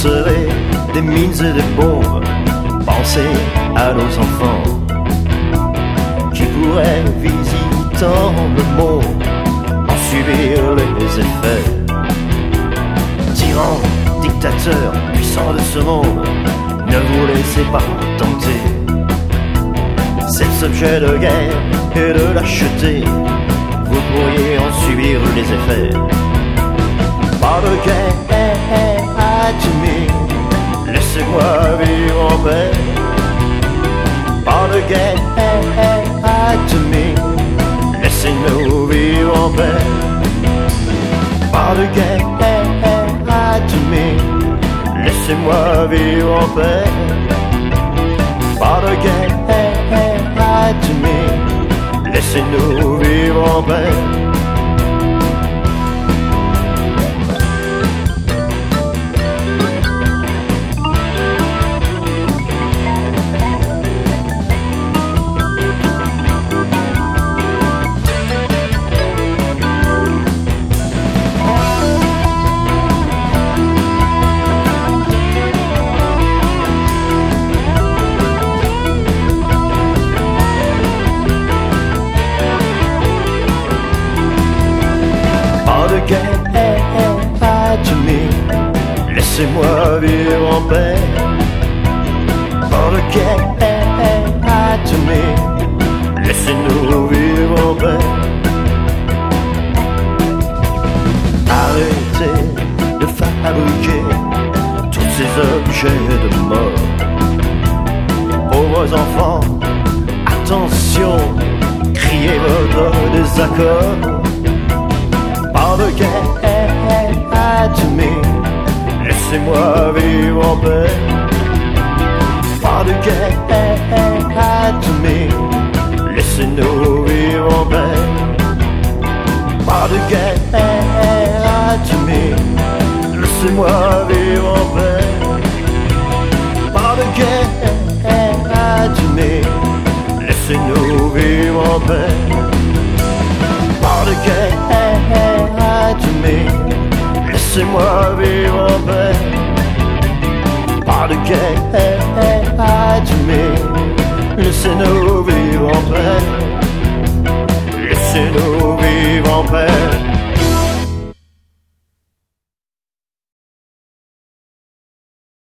lancerai des mines et des bombes. Pensez à nos enfants qui pourraient, visitant le monde, en subir les effets. Tyrans, dictateurs, puissants de ce monde, ne vous laissez pas tenter. Ces objets de guerre et de lâcheté, vous pourriez en subir les effets. Pas de guerre atomique, laissez-moi vivre en paix. Pas de guerre atomique, laissez-nous vivre en paix. Pas de guerre atomique, laissez-moi vivre en paix. Pas de guerre atomique, laissez-nous vivre en paix. Laissez-moi vivre en paix. Pas de guerre atomique, laissez-nous vivre en paix. Arrêtez de fabriquer tous ces objets de mort. Pauvres enfants, attention, criez votre désaccord. Pas de guerre atomique, laissez-moi vivre en paix. Pas de guerre atomique, laissez-nous vivre en paix. Pas de guerre atomique, laissez-moi vivre en paix. Pas de guerre atomique, laissez-nous vivre en paix. Pas de guerre atomique, laissez-moi vivre en paix. Pas de guerre atomique, laissez-nous vivre en paix.